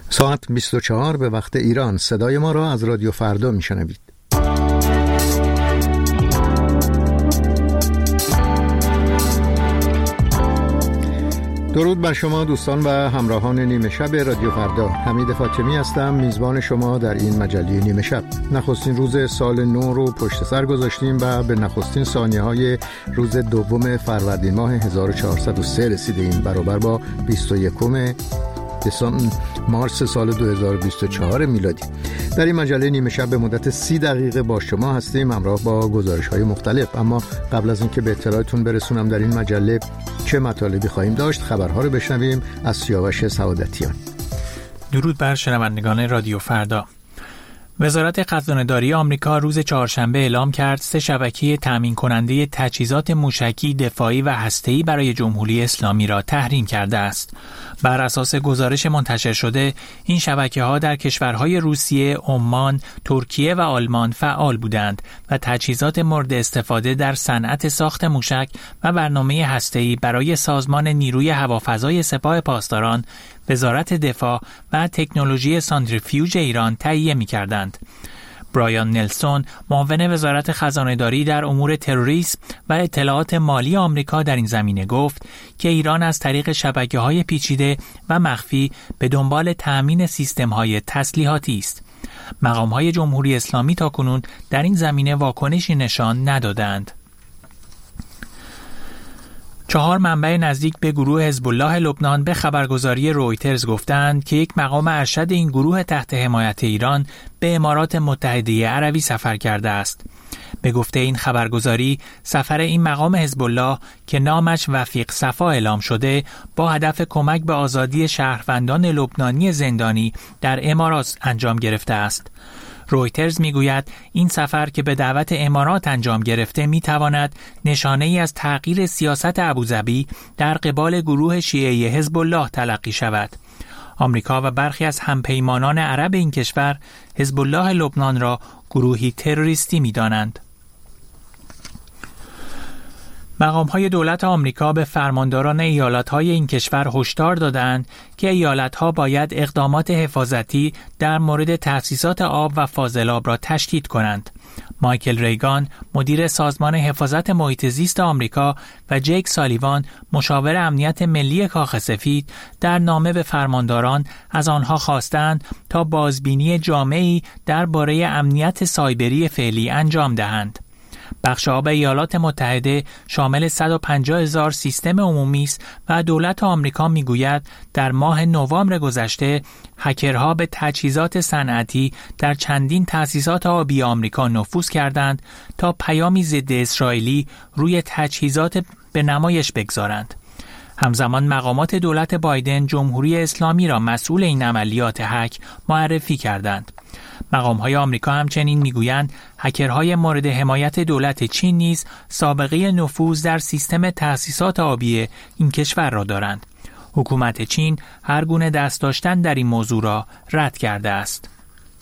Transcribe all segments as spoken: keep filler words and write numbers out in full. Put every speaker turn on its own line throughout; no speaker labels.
ساعت بیست و چهار به وقت ایران. صدای ما را از رادیو فردا میشنوید. درود بر شما دوستان و همراهان نیمه شب رادیو فردا. حمید فاطمی هستم، میزبان شما در این مجله نیمه شب. نخستین روز سال نو رو پشت سر گذاشتیم و به نخستین ثانیه های روز دوم فروردین ماه هزار و چهارصد و سه رسیدیم، برابر با بیست و یکم مارس سال دو هزار و بیست و چهار میلادی. در این مجله نیمه شب به مدت سی دقیقه با شما هستیم، همراه با گزارش‌های مختلف. اما قبل از اینکه به اطلاعتون برسونم در این مجله چه مطالبی خواهیم داشت، خبرها رو بشنویم از سیاوش سعادتیان.
درود بر شنوندگان رادیو فردا. وزارت خزانه‌داری آمریکا روز چهارشنبه اعلام کرد سه شبکه تامین کننده تجهیزات موشکی، دفاعی و هسته‌ای برای جمهوری اسلامی را تحریم کرده است. بر اساس گزارش منتشر شده، این شبکه‌ها در کشورهای روسیه، عمان، ترکیه و آلمان فعال بودند و تجهیزات مورد استفاده در صنعت ساخت موشک و برنامه هسته‌ای برای سازمان نیروی هوافضای سپاه پاسداران، وزارت دفاع و تکنولوژی سانتریفیوژ ایران تهیه می‌کردند. برایان نلسون، معاون وزارت خزانه‌داری در امور تروریسم و اطلاعات مالی آمریکا در این زمینه گفت که ایران از طریق شبکه‌های پیچیده و مخفی به دنبال تأمین سیستم‌های تسلیحاتی است. مقام‌های جمهوری اسلامی تاکنون در این زمینه واکنشی نشان ندادند. چهار منبع نزدیک به گروه حزب الله لبنان به خبرگزاری رویترز گفتند که یک مقام ارشد این گروه تحت حمایت ایران به امارات متحده عربی سفر کرده است. به گفته این خبرگزاری، سفر این مقام حزب الله که نامش وفیق صفا اعلام شده، با هدف کمک به آزادی شهروندان لبنانی زندانی در امارات انجام گرفته است. رویترز میگوید این سفر که به دعوت امارات انجام گرفته میتواند نشانه ای از تغییر سیاست ابوظبی در قبال گروه شیعه حزب الله تلقی شود. آمریکا و برخی از همپیمانان عرب این کشور حزب الله لبنان را گروهی تروریستی میدانند. مقام‌های دولت آمریکا به فرمانداران ایالت‌های این کشور هشدار دادند که ایالت‌ها باید اقدامات حفاظتی در مورد تأسیسات آب و فاضلاب را تشدید کنند. مایکل ریگان، مدیر سازمان حفاظت محیط زیست آمریکا، و جیک سالیوان، مشاور امنیت ملی کاخ سفید، در نامه به فرمانداران از آنها خواستند تا بازبینی جامعی درباره امنیت سایبری فعلی انجام دهند. بخش آب ایالات متحده شامل صد و پنجاه هزار سیستم عمومی است و دولت آمریکا میگوید در ماه نوامبر گذشته هکرها به تجهیزات صنعتی در چندین تأسیسات آبی آمریکا نفوذ کردند تا پیامی ضد اسرائیلی روی تجهیزات به نمایش بگذارند. همزمان مقامات دولت بایدن جمهوری اسلامی را مسئول این عملیات هک معرفی کردند. مقام‌های آمریکا همچنین میگویند هکرهای مورد حمایت دولت چین نیز سابقه نفوذ در سیستم تأسیسات آبی این کشور را دارند. حکومت چین هر گونه دست داشتن در این موضوع را رد کرده است.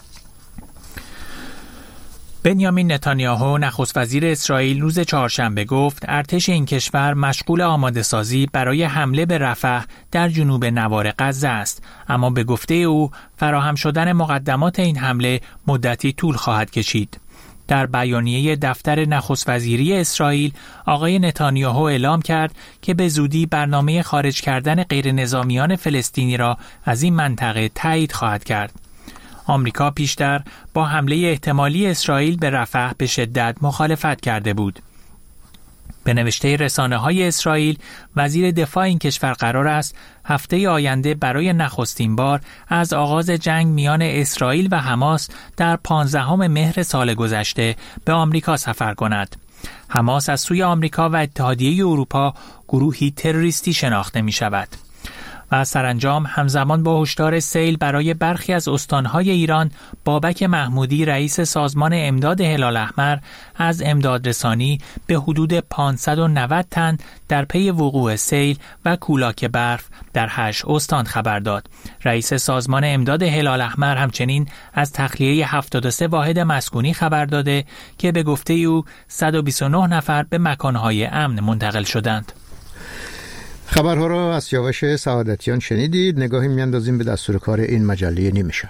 بنیامین نتانیاهو، نخست وزیر اسرائیل، روز چهارشنبه گفت ارتش این کشور مشغول آماده سازی برای حمله به رفح در جنوب نوار غزه است، اما به گفته او فراهم شدن مقدمات این حمله مدتی طول خواهد کشید. در بیانیه دفتر نخست وزیری اسرائیل، آقای نتانیاهو اعلام کرد که به زودی برنامه خارج کردن غیرنظامیان فلسطینی را از این منطقه تایید خواهد کرد. آمریکا پیشتر با حمله احتمالی اسرائیل به رفح به شدت مخالفت کرده بود. به نوشته رسانه‌های اسرائیل، وزیر دفاع این کشور قرار است هفته آینده برای نخستین بار از آغاز جنگ میان اسرائیل و حماس در پانزدهم مهر سال گذشته به آمریکا سفر کند. حماس از سوی آمریکا و اتحادیه اروپا گروهی تروریستی شناخته می شود. و سرانجام همزمان با هشدار سیل برای برخی از استانهای ایران، بابک محمودی رئیس سازمان امداد هلال احمر از امدادرسانی به حدود پانصد و نود تن در پی وقوع سیل و کولاک برف در هشت استان خبر داد. رئیس سازمان امداد هلال احمر همچنین از تخلیه هفتاد و سه واحد مسکونی خبر داده که به گفته او صد و بیست و نه نفر به مکانهای امن منتقل شدند.
خبرها را از سیاوش سعادتیان شنیدید. نگاهی میاندازیم به دستور کار این مجله نیمه شب.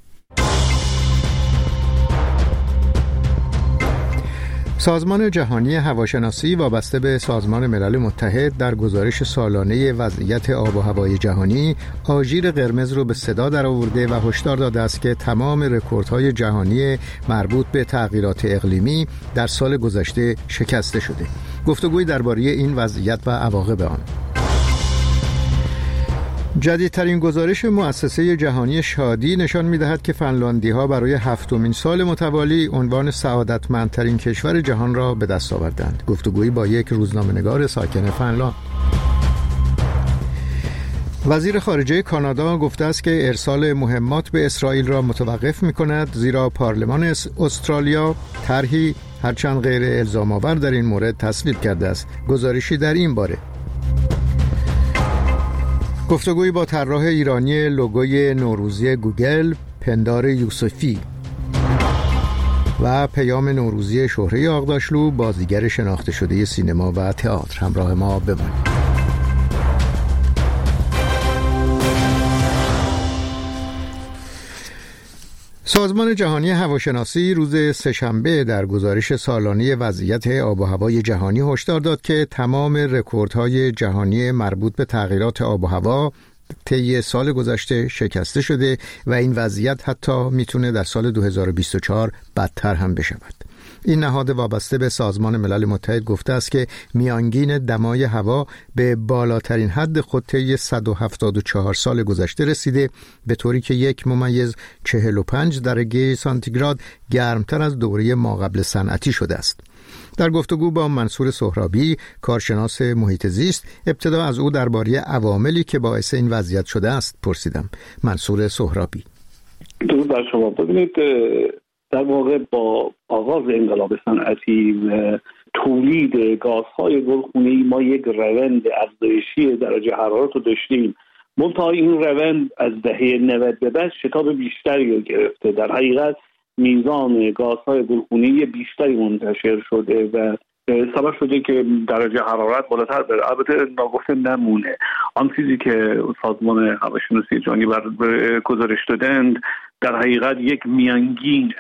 سازمان جهانی هواشناسی وابسته به سازمان ملل متحد در گزارش سالانه وضعیت آب و هوای جهانی آژیر قرمز رو به صدا درآورده و هشدار داده است که تمام رکوردهای جهانی مربوط به تغییرات اقلیمی در سال گذشته شکسته شده. گفتگوی درباره این وضعیت و عواقب آن. جدیدترین گزارش مؤسسه جهانی شادی نشان می‌دهد که فنلاندی‌ها برای هفتمین سال متوالی عنوان سعادتمندترین کشور جهان را به دست آوردند. گفتگویی با یک روزنامه‌نگار ساکن فنلاند. وزیر خارجه کانادا گفته است که ارسال مهمات به اسرائیل را متوقف می‌کند، زیرا پارلمان استرالیا طرحی هرچند غیر الزام‌آور در این مورد تصویب کرده است. گزارشی در این باره. گفتگوی با طراح ایرانی لوگوی نوروزی گوگل پندار یوسفی و پیام نوروزی شهره آغداشلو، بازیگر شناخته شده سینما و تئاتر. همراه ما بمانید. سازمان جهانی هواشناسی روز سه‌شنبه در گزارش سالانه وضعیت آب و هوای جهانی هشدار داد که تمام رکوردهای جهانی مربوط به تغییرات آب و هوا طی سال گذشته شکسته شده و این وضعیت حتی میتونه در سال دو هزار و بیست و چهار بدتر هم بشود. این نهاد وابسته به سازمان ملل متحد گفته است که میانگین دمای هوا به بالاترین حد خود طی صد و هفتاد و چهار سال گذشته رسیده، به طوری که یک ممیز چهل و پنج درجه سانتیگراد گرمتر از دوره ماقبل صنعتی شده است. در گفتگو با منصور سهرابی، کارشناس محیط زیست، ابتدا از او درباره عواملی که باعث این وضعیت شده است پرسیدم. منصور سهرابی:
درود بر شما. ببینید، در واقع با آغاز انقلاب صنعتی و تولید گازهای گلخانه‌ای ما یک روند افزایشی درجه حرارت رو داشتیم. منتها این روند از دهه نود به بعد شتاب بیشتری رو گرفته. در حقیقت میزان گازهای گلخانه‌ای بیشتری منتشر شده و سبب شده که درجه حرارت بالاتر بره. البته ناگفته نمونه آن چیزی که سازمان هواشناسی جهانی بر گزارش دادند در حقیقت یک میانگین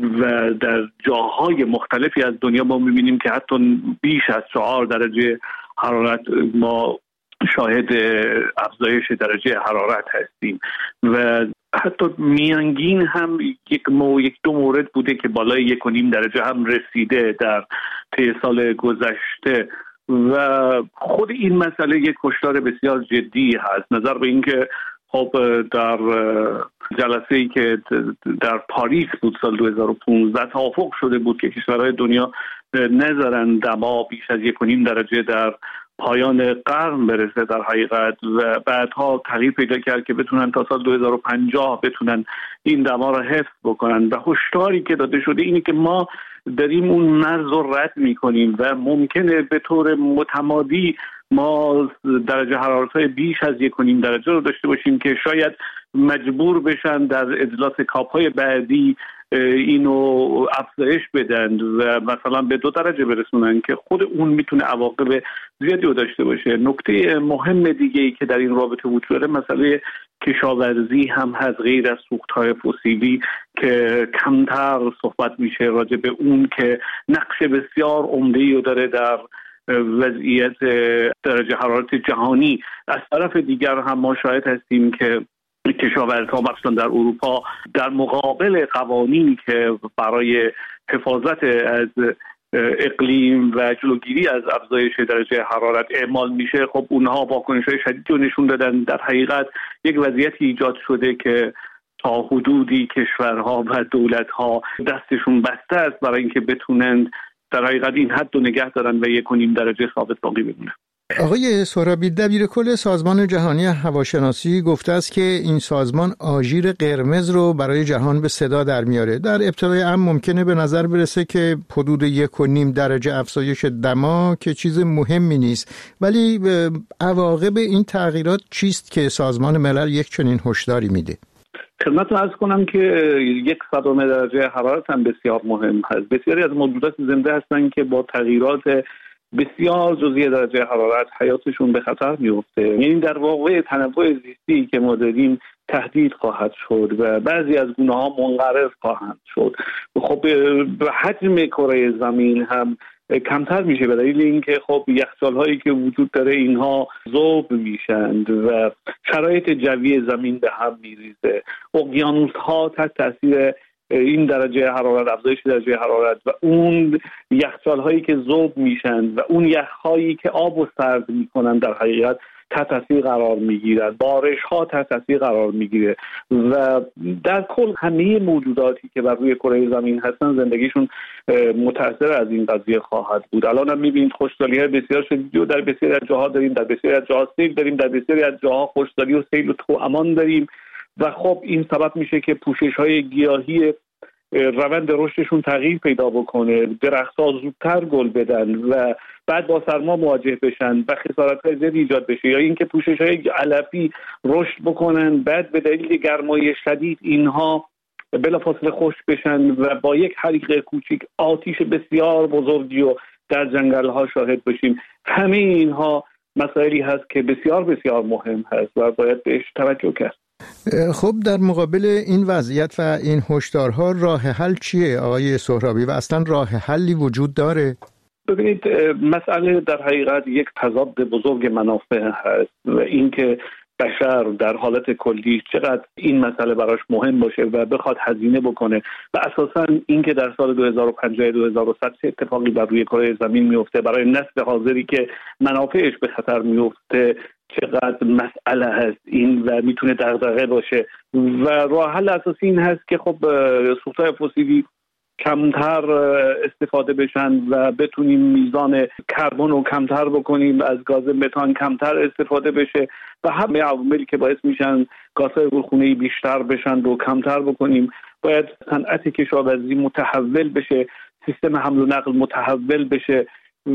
و در جاهای مختلفی از دنیا ما می‌بینیم که حتی بیش از چهار درجه حرارت ما شاهد افزایش درجه حرارت هستیم و حتی میانگین هم یک مو یک دو مورد بوده که بالای یک و نیم درجه هم رسیده در طی سال گذشته و خود این مسئله یک هشدار بسیار جدی هست. نظر به اینکه خب در جلسه‌ای که در پاریس بود سال دو هزار و پانزده توافق شده بود که کشورهای دنیا نذارن دما بیش از یک و نیم درجه در پایان قرن برسه در حقیقت و بعدها تغییر پیدا کرد که بتونن تا سال دو هزار و پنجاه بتونن این دما را حفظ بکنن و هشداری که داده شده اینه که ما داریم اون مرز رو رد میکنیم و ممکنه به طور متمادی ما درجه حرارت‌های بیش از یک و نیم درجه رو داشته باشیم که شاید مجبور بشن در اجلاس کاپ‌های بعدی اینو افزایش بدن و مثلا به دو درجه برسونن که خود اون میتونه عواقب زیادی رو داشته باشه. نکته مهم دیگه‌ای که در این رابطه وجود داره مسئله کشاورزی هم هست، غیر از سوخت‌های فسیلی که کمتر صحبت میشه راجع به اون که نقش بسیار عمده‌ای رو داره در وضعیت درجه حرارت جهانی. از طرف دیگر هم ما شاهد هستیم که کشاورزها مثلا در اروپا در مقابل قوانینی که برای حفاظت از اقلیم و جلوگیری از افزایش درجه حرارت اعمال میشه، خب اونها واکنش‌های شدیدی رو نشون دادن. در حقیقت یک وضعیتی ایجاد شده که تا حدودی کشورها و دولت‌ها دستشون بسته است برای اینکه بتونند در حقیقت این حد رو نگه دارن و یک و نیم درجه ثابت باقی بمونه.
آقای سهرابی، دبیر کل سازمان جهانی هواشناسی گفته است که این سازمان آژیر قرمز رو برای جهان به صدا در میاره. در ابتدای امر ممکنه به نظر برسه که حدود یک و نیم درجه افزایش دما که چیز مهمی نیست، ولی عواقب این تغییرات چیست که سازمان ملل یک چنین هشداری میده؟
خدمتتون عرض کنم که یک صدم درجه حرارت هم بسیار مهم هست. بسیاری از موجودات زنده هستند که با تغییرات بسیار جزئی درجه حرارت حیاتشون به خطر میفته. یعنی در واقع تنوع زیستی که ما داریم تهدید خواهد شد و بعضی از گونه ها منقرض خواهند شد. خب حجم کره زمین هم کمتر میشه به دلیل اینکه خب یخچال هایی که وجود داره اینها ذوب میشند و شرایط جوی زمین به هم میریزه. اقیانوس ها تحت تاثیر این درجه حرارت، افزایش درجه حرارت و اون یخچال هایی که ذوب میشن و اون یخ هایی که آب و سرد میکنن در حقیقت تحت تاثیر قرار میگیرد. بارش ها تحت تاثیر قرار میگیره و در کل همه موجوداتی که بر روی کره زمین هستن زندگیشون متاثر از این قضیه خواهد بود. الان هم میبینید خشکسالی های بسیار شدیدی و در بسیاری از جاها داریم، در بسیاری از جاها سیل داریم، در بسیاری از جاها خشکسالی و سیل و توامان داریم و خب این سبب میشه که پوشش های گیاهی روند رشدشون تغییر پیدا بکنه، درخت‌ها زودتر گل بدن و بعد با سرما مواجه بشن و خسارت‌های زیادی ایجاد بشه، یا اینکه پوشش‌های علفی رشد بکنن بعد به دلیل گرمای شدید اینها بلافاصله خشک بشن و با یک حریق کوچیک آتش بسیار بزرگی و در جنگل‌ها شاهد بشیم. همه اینها مسائلی هست که بسیار بسیار مهم هست و باید بهش توجه کرد.
خب در مقابل این وضعیت و این هشدارها راه حل چیه آقای سهرابی و اصلا راه حلی وجود داره؟
ببینید مسئله در حقیقت یک تضاد بزرگ منافع هست و اینکه بشر در حالت کلی چقدر این مسئله براش مهم باشه و بخواد هزینه بکنه و اساساً اینکه در سال دو هزار و پنجاه دو هزار و صد چه اتفاقی بر روی کره زمین میفته برای نسل حاضری که منافعش به خطر میفته چقدر مسئله هست این و میتونه دغدغه باشه و راه حل اساسی این هست که خب سوختهای فسیلی کمتر استفاده بشن و بتونیم میزان کربن رو کمتر بکنیم، از گاز متان کمتر استفاده بشه و همه عواملی که باعث میشن گازهای گلخونه‌ای بیشتر بشن رو کمتر بکنیم. باید صنعت کشاورزی متحول بشه، سیستم حمل و نقل متحول بشه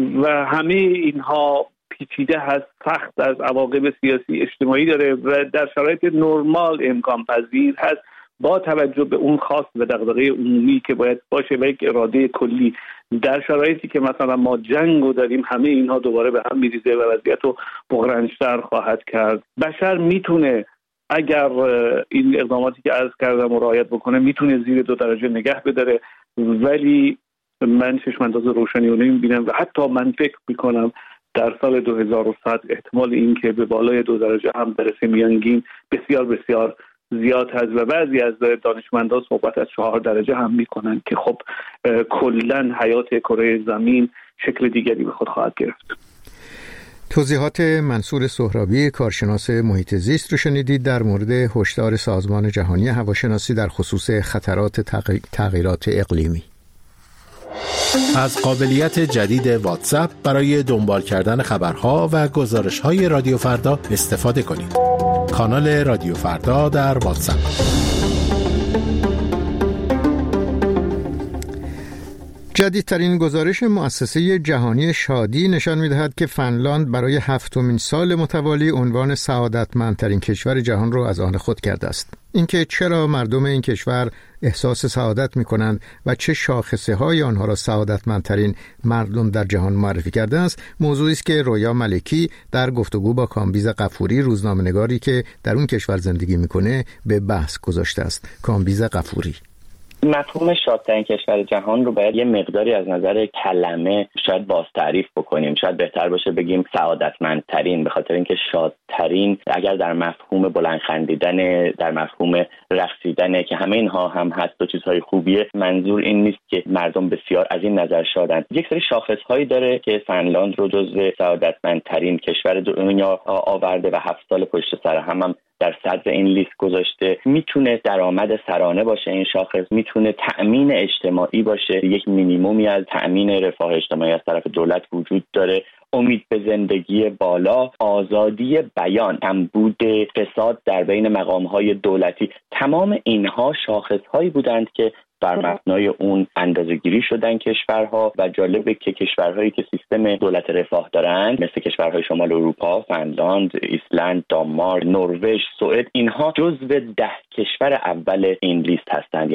و همه اینها پیچیده هست، سخت از عواقب سیاسی اجتماعی داره و در شرایط نرمال امکان پذیر هست با توجه به اون خواست و دغدغه عمومی که باید باشه و یک اراده کلی. در شرایطی که مثلا ما جنگ رو داریم همه اینها دوباره به هم میریزه و وضعیت رو بحران‌تر خواهد کرد. بشر میتونه اگر این اقداماتی که عرض کردم رو رعایت بکنه میتونه زیر دو درجه نگه بداره، ولی من چشم‌انداز روشنی رو نمیبینم و حتی من فکر میکنم در سال دو هزار و صد احتمال این که به بالای دو درجه هم برسه میانگین بسیار بسیار زیاد هست و بعضی از دانشمندان صحبت از چهار درجه هم میکنن که خب کلن حیات کره زمین شکل دیگری به خود خواهد گرفت.
توضیحات منصور سهرابی کارشناس محیط زیست رو شنیدید در مورد هشدار سازمان جهانی هواشناسی در خصوص خطرات تغییرات اقلیمی.
از قابلیت جدید واتساپ برای دنبال کردن خبرها و گزارش‌های رادیو فردا استفاده کنید. کانال رادیو فردا در واتساپ.
جدیدترین گزارش مؤسسه جهانی شادی نشان می‌دهد که فنلاند برای هفتمین سال متوالی عنوان سعادتمندترین کشور جهان را از آن خود کرده است. اینکه چرا مردم این کشور احساس سعادت می‌کنند و چه شاخصه‌های آنها را سعادتمندترین مردم در جهان معرفی کرده است، موضوعی است که رویا ملکی در گفتگو با کامبیز غفوری روزنامه‌نگاری که در اون کشور زندگی می‌کنه به بحث گذاشته است. کامبیز غفوری:
مفهوم شادترین کشور جهان رو باید یه مقداری از نظر کلمه شاید باز تعریف بکنیم. شاید بهتر باشه بگیم سعادتمندترین، به خاطر اینکه شادترین اگر در مفهوم بلند خندیدن، در مفهوم رقصیدن که همه اینها هم هست و چیزهای خوبیه، منظور این نیست که مردم بسیار از این نظر شادن. یک سری شاخصهایی داره که فنلاند رو جزو سعادتمندترین کشور دنیا آورده و هفت سال پشت سر هم هم در صدر این لیست گذاشته. میتونه درآمد سرانه باشه این شاخص، میتونه تأمین اجتماعی باشه، یک مینیمومی از تأمین رفاه اجتماعی از طرف دولت وجود داره، امید به زندگی بالا، آزادی بیان، کمبود فساد در بین مقام‌های دولتی. تمام اینها شاخص‌هایی بودند که بر مبنای اون اندازه‌گیری شدن کشورها و جالبه که کشورهایی که سیستم دولت رفاه دارند مثل کشورهای شمال اروپا، فنلاند، ایسلند، دانمارک، نروژ، سوئد، اینها جزو ده کشور اول این لیست هستند. یعنی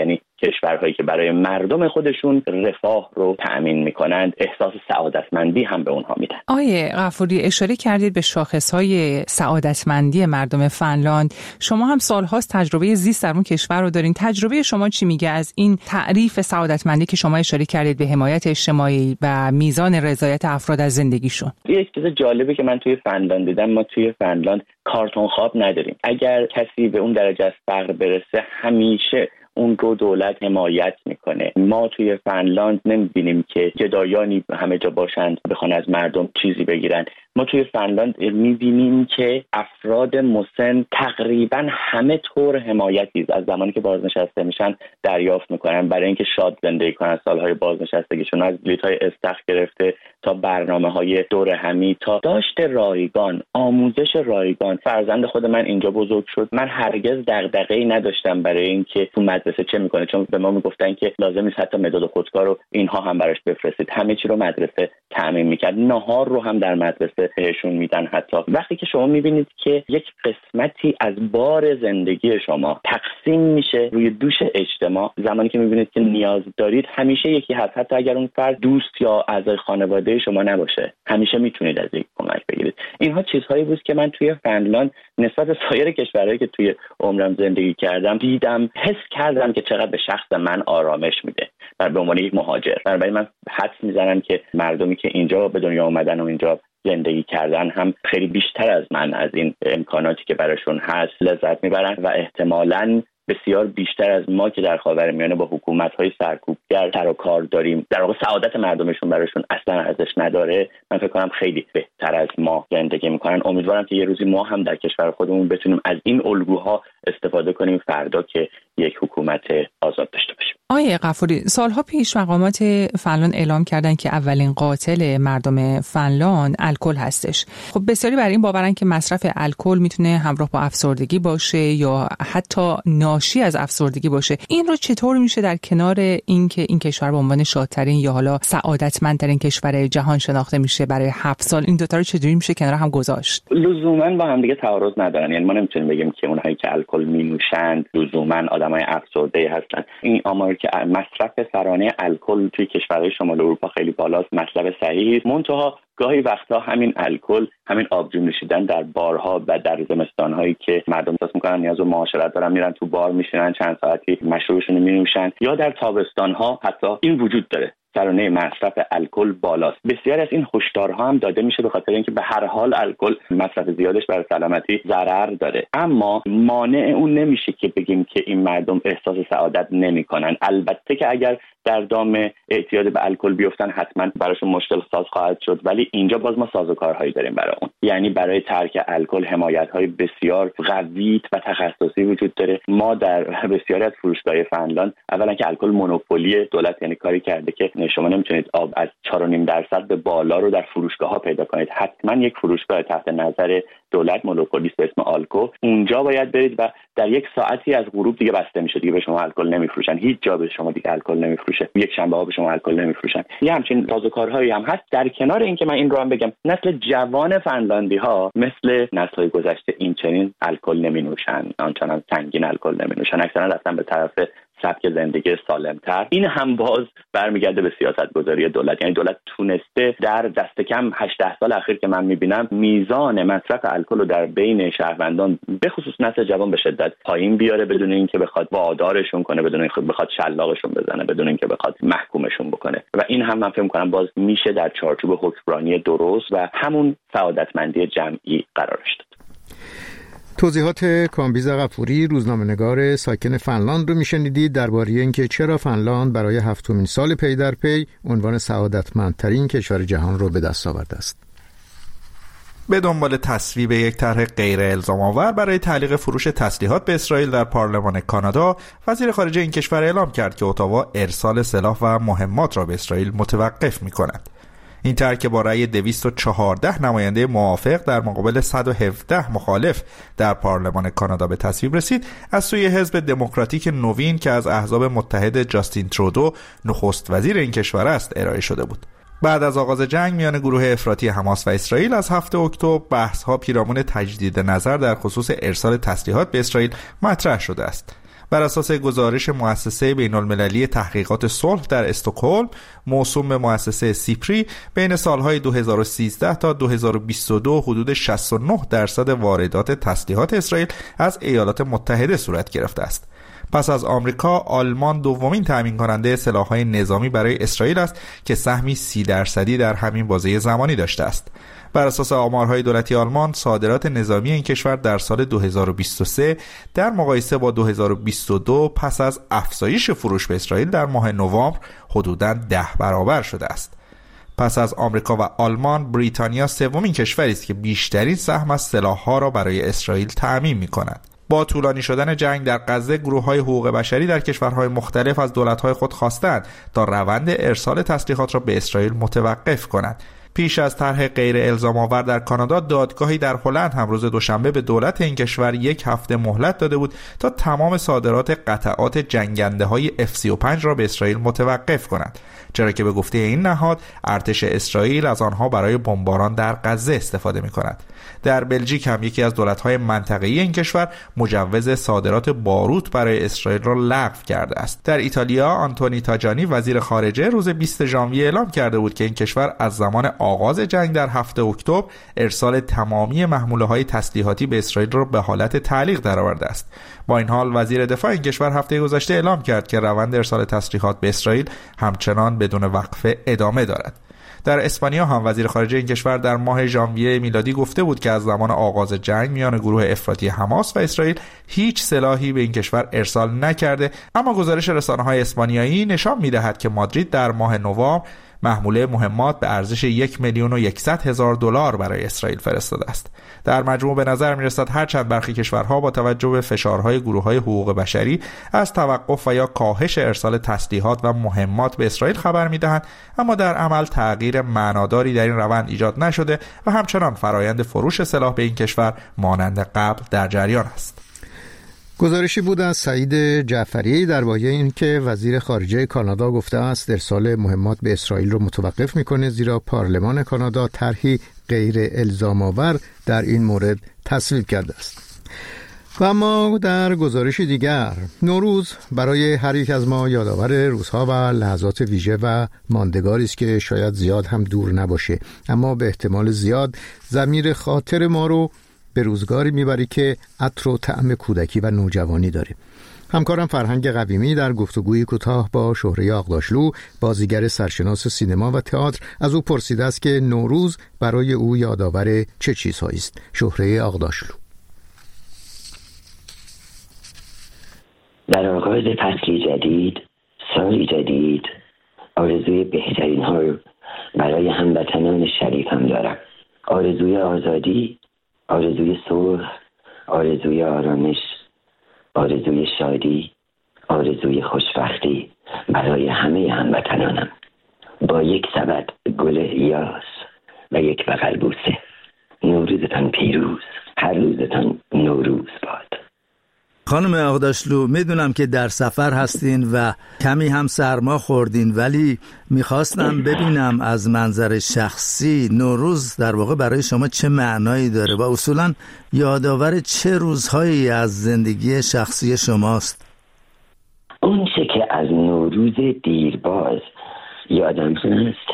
کشورهایی که برای مردم خودشون رفاه رو تأمین میکنند احساس سعادتمندی هم به اونها میدن.
آیه غفوری، اشاره کردید به شاخصهای سعادتمندی مردم فنلاند. شما هم سالهاست تجربه زیست در اون کشور رو دارین. تجربه شما چی میگه از این تعریف سعادتمندی که شما اشاره کردید به حمایت اجتماعی و میزان رضایت افراد از زندگیشون؟
یک چیز جالبی که من توی فنلاند دیدم، ما توی فنلاند کارتون خواب نداریم. اگر کسی به اون درجه از فقر برسه همیشه اون رو دولت حمایت میکنه. ما توی فنلاند نمیبینیم که گدایانی همه جا باشند بخوان از مردم چیزی بگیرن. ما توی فنلاند میبینیم که افراد مسن تقریبا همه طور حمایتی از زمانی که بازنشسته میشن دریافت میکنن برای اینکه شاد زندگی کنن. سالهای بازنشستگیشون از بلیط‌های استخر گرفته تا برنامه‌های دور همی تا داشت رایگان، آموزش رایگان. فرزند خود من اینجا بزرگ شد. من هرگز دغدغه‌ای نداشتم برای اینکه تو مدرسه چه میکنه، چون به ما میگفتن که لازم نیست حتی مداد خودکار رو اینها هم براش بفرستید. همه چی رو مدرسه تامین میکرد. ناهار رو هم در مدرسه بهشون میدن. حتی وقتی که شما میبینید که یک قسمتی از بار زندگی شما تقسیم میشه روی دوش اجتماع، زمانی که میبینید که نیاز دارید همیشه یکی هست، حتی اگر اون فرد دوست یا اعضای خانواده شما نباشه، همیشه میتونید از یک کمک بگیرید. اینها چیزهایی بود که من توی فنلاند نسبت به سایر کشورهایی که توی عمرم زندگی کردم دیدم، حس کردم که چقدر به شخص من آرامش میده به عنوان یک مهاجر. بنابراین من حدس میزنم که مردمی که اینجا به دنیا اومدن و اینجا زندگی کردن هم خیلی بیشتر از من از این امکاناتی که براشون هست لذت میبرن و احتمالاً بسیار بیشتر از ما که در خاورمیانه با حکومت‌های سرکوبگر سر و کار داریم، در واقع سعادت مردمشون براشون اصلا ارزش نداره. من فکر کنم خیلی بهتر از ما زندگی میکنن. امیدوارم که یه روزی ما هم در کشور خودمون بتونیم از این الگوها استفاده کنیم فردا که یک حکومت آزاد داشته باشیم.
آیه غفوری، سالها پیش مقامات فنلاند اعلام کردن که اولین قاتل مردم فنلاند الکل هستش. خب بسیاری بر این باورن که مصرف الکل میتونه همراه با افسردگی باشه یا حتی ناشی از افسردگی باشه. این رو چطور میشه در کنار اینکه این کشور به عنوان شادترین یا حالا سعادتمندترین کشور جهان شناخته میشه برای هفت سال، این دو تا رو چجوری میشه کنار هم گذاشت؟
لزوما با هم دیگه تعارض ندارن. یعنی ما نمیتونیم بگیم که اونهایی که الکل مینوشند لزوما آدمای افسرده هستن. این آمار که مصرف سرانه الکل توی کشورهای شمال اروپا خیلی بالاست مطلب صحیحی است. منتها گاهی وقتا همین الکل، همین آبجو نوشیدن در بارها و در زمستان‌هایی که مردم احساس می‌کنن نیاز به معاشرت دارن، میرن تو بار میشینن چند ساعتی مشروبشون رو می‌نوشن، یا در تابستان‌ها حتی این وجود داره. سرانه مصرف الکل بالاست. بسیار از این هشدارها هم داده میشه به خاطر اینکه به هر حال الکل مصرف زیادش برای سلامتی ضرر داره. اما مانع اون نمیشه که بگیم که این مردم احساس سعادت نمیکنن. البته که اگر در دام اعتیاد به الکل بیفتن حتما براشون مشکل ساز خواهد شد، ولی اینجا باز ما سازوکارهایی داریم برای اون. یعنی برای ترک الکل حمایت‌های بسیار قوی و تخصصی وجود داره. ما در بسیاری از فروشگاه‌های فنلاند اولا که الکل مونوپولی دولت، یعنی کاری کرده که شما نمیتونید آب از چهار و نیم درصد به بالا رو در فروشگاه‌ها پیدا کنید. حتما یک فروشگاه تحت نظر دولت مونوپولیست به اسم آلکو، اونجا باید برید و در یک ساعتی از غروب دیگه بسته میشه، دیگه به شما الکل نمیفروشن. هیچ جا به شما دیگه الکل نمیفروشه. یک شنبه ها به شما الکل نمیفروشن. یه همچین سازوکارهایی هم هست. در کنار اینکه من این رو هم بگم نسل جوان فنلاندی ها مثل نسل‌های گذشته این چنین الکل نمینوشن، آنچنان سنگین الکل نمینوشن، اکثرا رفتن به طرف سبک زندگی سالمتر. این هم باز برمیگرده به سیاست‌گذاری دولت. یعنی دولت تونسته در دست کم هجده سال اخیر که من میبینم میزان مصرف الکل رو در بین شهروندان به خصوص نسل جوان به شدت پایین بیاره، بدون اینکه بخواد وادارشون کنه، بدون اینکه بخواد شلاقشون بزنه، بدون اینکه بخواد محکومشون بکنه. و این هم من فکر می‌کنم باز میشه در چارچوب حکمرانی درست و همون سعادتمندی جمعی قرارش داد.
توضیحات کامبیز غفوری، روزنامه‌نگار ساکن فنلاند رو میشنیدید درباره اینکه چرا فنلاند برای هفتمین سال پی در پی عنوان سعادتمندترین کشور جهان رو به دست آورده است.
به دنبال تصویب یک طرح غیر الزام آور برای تعلیق فروش تسلیحات به اسرائیل در پارلمان کانادا، وزیر خارجه این کشور اعلام کرد که اتاوا ارسال سلاح و مهمات را به اسرائیل متوقف می‌کند. این طرح که با رأی دویست و چهارده نماینده موافق در مقابل صد و هفده مخالف در پارلمان کانادا به تصویب رسید، از سوی حزب دموکراتیک نوین که از احزاب متحد جاستین ترودو نخست وزیر این کشور است ارائه شده بود. بعد از آغاز جنگ میان گروه افراطی حماس و اسرائیل از هفتم اکتبر بحث‌ها پیرامون تجدید نظر در خصوص ارسال تسلیحات به اسرائیل مطرح شده است. بر اساس گزارش مؤسسه بین‌المللی تحقیقات صلح در استکهلم موسوم به مؤسسه سیپری، بین سالهای دو هزار و سیزده تا دو هزار و بیست و دو حدود شصت و نه درصد واردات تسلیحات اسرائیل از ایالات متحده صورت گرفته است. پس از آمریکا، آلمان دومین تامین کننده سلاح‌های نظامی برای اسرائیل است که سهمی سی درصدی در همین بازه زمانی داشته است. بر اساس آمارهای دولتی آلمان، صادرات نظامی این کشور در سال دو هزار و بیست و سه در مقایسه با دو هزار و بیست و دو پس از افزایش فروش به اسرائیل در ماه نوامبر حدوداً ده برابر شده است. پس از آمریکا و آلمان، بریتانیا سومین کشوری است که بیشترین سهم از سلاح‌ها را برای اسرائیل تأمین می‌کند. با طولانی شدن جنگ در غزه، گروه‌های حقوق بشری در کشورهای مختلف از دولت‌های خود خواستند تا روند ارسال تسلیحات را به اسرائیل متوقف کنند. پیش از طرح غیر الزام آور در کانادا، دادگاهی در هلند هم روز دوشنبه به دولت این کشور یک هفته مهلت داده بود تا تمام صادرات قطعات جنگنده‌های اف سی و پنج را به اسرائیل متوقف کند، چرا که به گفته این نهاد ارتش اسرائیل از آنها برای بمباران در غزه استفاده می‌کند. در بلژیک هم یکی از دولت‌های منطقه‌ای این کشور مجوز صادرات باروت برای اسرائیل را لغو کرده است. در ایتالیا، آنتونی تاجانی وزیر خارجه روز بیست ژانویه اعلام کرده بود که این کشور از زمان آغاز جنگ در هفتم اکتبر ارسال تمامی محموله‌های تسلیحاتی به اسرائیل را به حالت تعلیق درآورده است. با این حال، وزیر دفاع این کشور هفته گذشته اعلام کرد که روند ارسال تسلیحات به اسرائیل همچنان بدون وقفه ادامه دارد. در اسپانیا هم وزیر خارجه این کشور در ماه ژانویه میلادی گفته بود که از زمان آغاز جنگ میان گروه افراطی حماس و اسرائیل هیچ سلاحی به این کشور ارسال نکرده، اما گزارش رسانه‌های اسپانیایی نشان می‌دهد که مادرید در ماه نوامبر محموله مهمات به ارزش یک میلیون و صد هزار دلار برای اسرائیل فرستاده است. در مجموع به نظر می‌رسد هرچند برخی کشورها با توجه به فشارهای گروه‌های حقوق بشری از توقف و یا کاهش ارسال تسلیحات و مهمات به اسرائیل خبر می‌دهند، اما در عمل تغییر معناداری در این روند ایجاد نشده و همچنان فرایند فروش سلاح به این کشور مانند قبل در جریان است.
گزارشی بود از سعید جعفری درباره اینکه وزیر خارجه کانادا گفته است ارسال مهمات به اسرائیل رو متوقف میکنه، زیرا پارلمان کانادا طرحی غیر الزام آور در این مورد تصویب کرده است. و اما در گزارش دیگر، نوروز برای هر یک از ما یادآور روزها و لحظات ویژه و ماندگاری است که شاید زیاد هم دور نباشه، اما به احتمال زیاد ضمیر خاطر ما رو به روزگاری میبری که عطر و طعم کودکی و نوجوانی داره. همکارم فرهنگ قویمی در گفتگوی کوتاه با شهره آغداشلو، بازیگر سرشناس سینما و تئاتر، از او پرسیده است که نوروز برای او یادآور چه چیزهایی است. شهره آغداشلو:
در آغاز فصلی جدید، سالی جدید، آرزوی بهترین ها رو برای هموطنان شریفم دارم. آرزوی آزادی، آرزوی صلح، آرزوی آرامش، آرزوی شادی، آرزوی خوشبختی برای همه هموطنانم، با یک سبد گل یاس و یک بغل بوسه. نوروزتان پیروز، هر روزتان نوروز باد.
خانم آغداشلو، میدونم که در سفر هستین و کمی هم سرما خوردین، ولی میخواستم ببینم از منظر شخصی نوروز در واقع برای شما چه معنایی داره و اصولا یادآور چه روزهایی از زندگی شخصی شماست؟
اون چه که از نوروز دیرباز یادم هست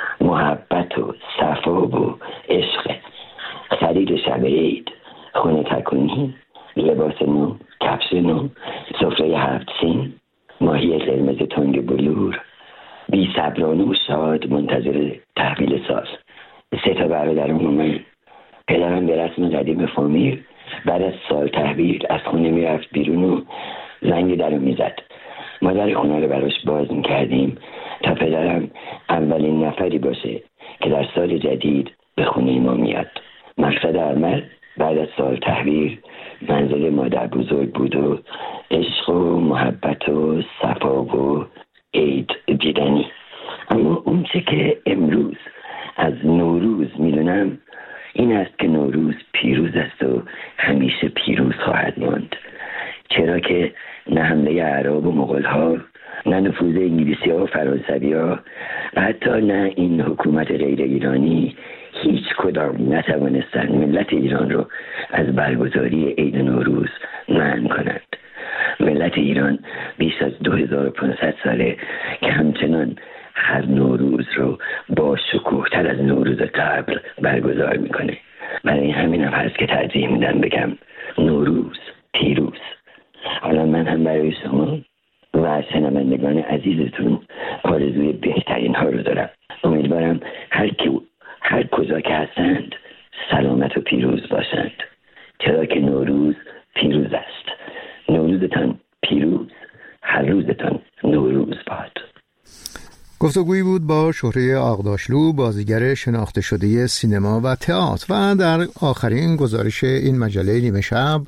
محبت و صفا و عشق، خرید شب عید، خونه تکونی، لباس نو، کفش نو، سفره هفت سین، ماهی قرمز تنگ بلور، بی صبرانه و شاد منتظر تحویل سال. سه تا برادرم اومد. پدرم به رسم قدیم فامیل بعد از سال تحویل از خونه میرفت بیرون و زنگ در رو میزد. ما در خونه رو براش باز میکردیم تا پدرم اولین نفری باشه که در سال جدید به خونه ما میاد. مقصد عمل بعد از سال تحویل منزل مادر بزرگ بود و عشق و محبت و صفا و عید دیدنی. اما اون چه که امروز از نوروز میدونم این است که نوروز پیروز است و همیشه پیروز خواهد ماند، چرا که نه حمله اعراب و مغول ها، نه نفوذ انگلیسی ها و فرانسوی ها و حتی نه این حکومت غیر ایرانی هیچ کدام نتوانستند ملت ایران رو از برگزاری عید نوروز منع کنند. ملت ایران بیش از دو هزار و پانصد ساله که همچنان هر نوروز رو با شکوه‌تر از نوروز قبل برگزار میکنه. برای همین هم هست که ترجیح میدم بگم نوروز پیروز. حالا من هم برای شما و شنوندگان عزیزتون آرزوی بهترین ها رو دارم. امیدوارم هر کی هر کجا که هستند سلامت و پیروز باشند، چرا که نوروز پیروز است. نوروزتان پیروز، هر روزتان نوروز باد.
گفتگویی بود با شهره آغداشلو، بازیگر شناخته شده سینما و تئاتر. و در آخرین گزارش این مجله نیمه شب،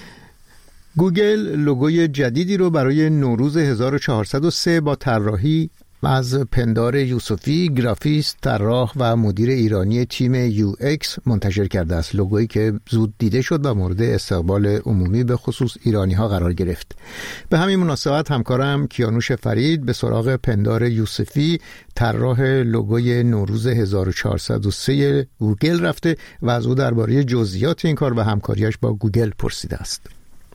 گوگل لوگوی جدیدی رو برای نوروز هزار و چهارصد و سه با طراحی از پندار یوسفی، گرافیست، طراح و مدیر ایرانی تیم یو ایکس منتشر کرده است. لوگویی که زود دیده شد و مورد استقبال عمومی به خصوص ایرانی ها قرار گرفت. به همین مناسبت همکارم کیانوش فرید به سراغ پندار یوسفی، طراح لوگوی نوروز هزار و چهارصد و سه گوگل رفته و از او درباره جزئیات این کار و همکاریش با گوگل پرسیده است.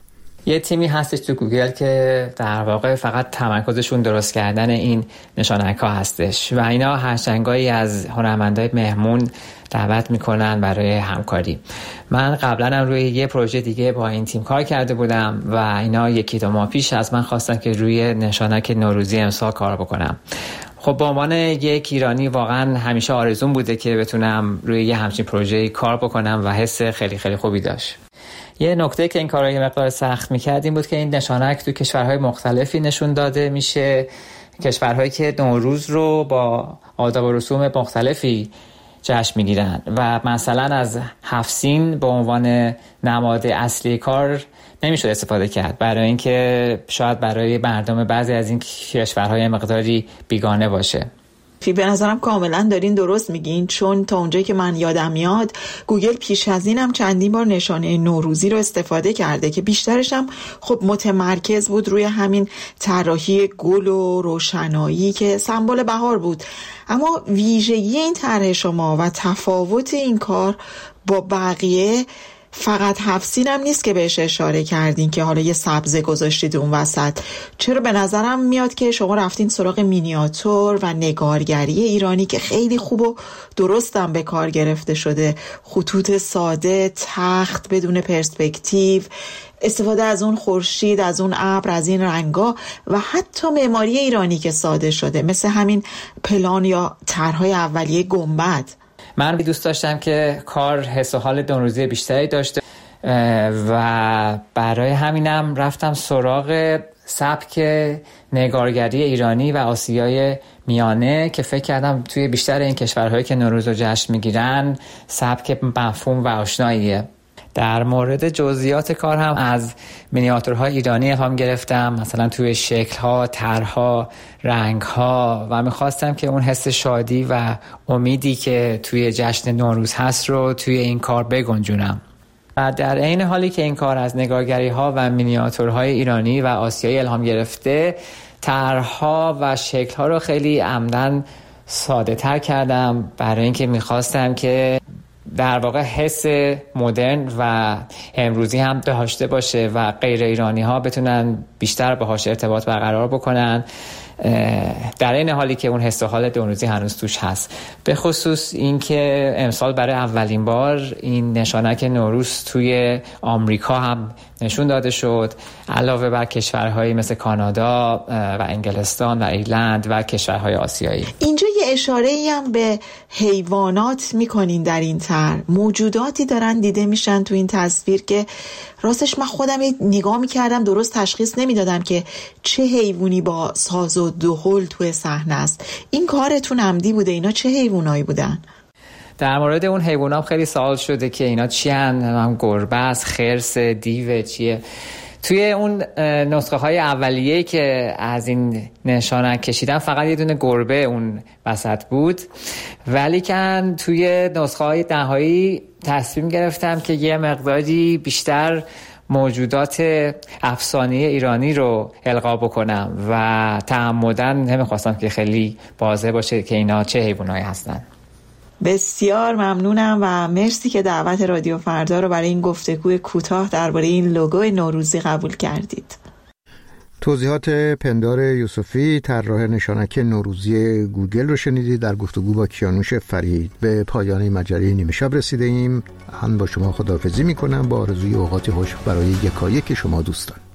یه تیمی هستش تو گوگل که در واقع فقط تمرکزشون درست کردن این نشانک ها هستش و اینا هرچنگایی از هنرمندای مهمون دعوت میکنن برای همکاری. من قبلا هم روی یه پروژه دیگه با این تیم کار کرده بودم و اینا یکی دو ماه پیش از من خواستن که روی نشانک نوروزی امسال کار بکنم. خب به عنوان یک ایرانی واقعا همیشه آرزوم بوده که بتونم روی یه همچین پروژه‌ای کار بکنم و حس خیلی خیلی خوبی داشت. یه نکته که این کارا یه مقدار سخت می‌کرد این بود که این نشانک تو کشورهای مختلفی نشون داده میشه، کشورهایی که نوروز رو با آداب و رسوم مختلفی جشن میگیرن و مثلا از هفت سین به عنوان نماد اصلی کار نمیشد استفاده کرد، برای اینکه شاید برای مردم بعضی از این کشورهای مقداری بیگانه باشه.
به نظرم کاملا دارین درست میگین، چون تا اونجایی که من یادم میاد گوگل پیش از اینم چندین بار نشانه نوروزی رو استفاده کرده که بیشترش هم خب متمرکز بود روی همین طراحی گل و روشنایی که سمبل بهار بود. اما ویژگی این طرح شما و تفاوت این کار با بقیه فقط هفت هم نیست که بهش اشاره کردین که حالا یه سبزه گذاشتید اون وسط. چرا به نظرم میاد که شما رفتین سراغ مینیاتور و نگارگری ایرانی که خیلی خوب و درستم به کار گرفته شده، خطوط ساده، تخت بدون پرسپکتیو، استفاده از اون خورشید، از اون ابر، از این رنگا و حتی معماری ایرانی که ساده شده مثل همین پلان یا طرح‌های اولیه گنبد.
من دوست داشتم که کار حس و حال نوروزی بیشتری داشته و برای همینم رفتم سراغ سبک نگارگری ایرانی و آسیای میانه که فکر کردم توی بیشتر این کشورهایی که نوروز رو جشن میگیرن سبک مفهوم و آشناییه. در مورد جزئیات کار هم از مینیاتورهای ایرانی الهام گرفتم، مثلا توی شکل‌ها، طرح‌ها، رنگ‌ها و می‌خواستم که اون حس شادی و امیدی که توی جشن نوروز هست رو توی این کار بگنجونم. و در عین حالی که این کار از نگارگری‌ها و مینیاتورهای ایرانی و آسیایی الهام گرفته، طرح‌ها و شکل‌ها رو خیلی عمدن ساده‌تر کردم برای اینکه می‌خواستم که در واقع حس مدرن و امروزی هم داشته باشه و غیر ایرانی ها بتونن بیشتر باهاش ارتباط برقرار بکنن، در این حالی که اون حس و حال نوروزی هنوز توش هست. به خصوص اینکه امسال برای اولین بار این نشانک نوروز توی آمریکا هم نشون داده شد، علاوه بر کشورهایی مثل کانادا و انگلستان و ایرلند و کشورهای آسیایی.
اینجا یه اشاره‌ای هم به حیوانات میکنین در این طرح. موجوداتی دارن دیده میشن تو این تصویر که راستش من خودم نگاه میکردم درست تشخیص نمیدادم که چه حیوانی با ساز و دهل توی صحنه است. این کارتون عمدی بوده؟ اینا چه حیوانایی بودن؟
در مورد اون حیوانات خیلی سوال شده که اینا چی هن؟ هم گربه است، خرس، دیو، چیه؟ توی اون نسخه های اولیه که از این نشانک کشیدن فقط یه دونه گربه اون وسط بود، ولی که توی نسخه های نهایی تصمیم گرفتم که یه مقداری بیشتر موجودات افسانه‌ای ایرانی رو القا بکنم و تعمداً نمیخواستم که خیلی واضح باشه که اینا چه حیوانایی هستن.
بسیار ممنونم و مرسی که دعوت رادیو فردا رو برای این گفتگوی کوتاه درباره این لوگوی نوروزی قبول کردید.
توضیحات پندار یوسفی، طراح نشانک نوروزی گوگل رو شنیدید در گفتگو با کیانوش فرید. به پایان مجله نیمه شب رسیده ایم. هم با شما خداحافظی میکنم با آرزوی اوقات خوش برای یکایک شما دوستان.